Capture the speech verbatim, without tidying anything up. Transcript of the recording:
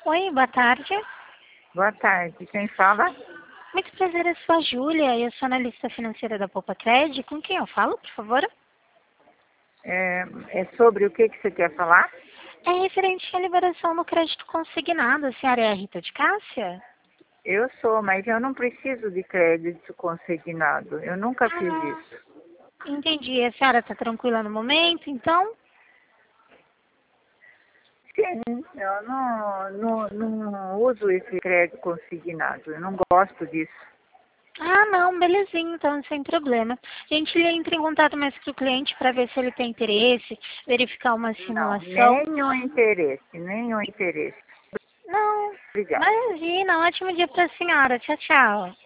Oi, boa tarde. Boa tarde. Quem fala? Muito prazer, eu sou a Júlia, eu sou analista financeira da Poupa Cred. Com quem eu falo, por favor? É, é sobre o que, que você quer falar? É referente à liberação no crédito consignado. A senhora é a Rita de Cássia? Eu sou, mas eu não preciso de crédito consignado. Eu nunca fiz Ah, isso. entendi. A senhora está tranquila no momento, então? Sim, eu não, não, não uso esse crédito consignado. Eu não gosto disso. Ah, não, belezinha, então, sem problema. A gente entra em contato mais com o cliente para ver se ele tem interesse, verificar uma Não, simulação. nenhum interesse, nenhum interesse. Não, Obrigada. imagina, ótimo dia para a senhora. Tchau, tchau.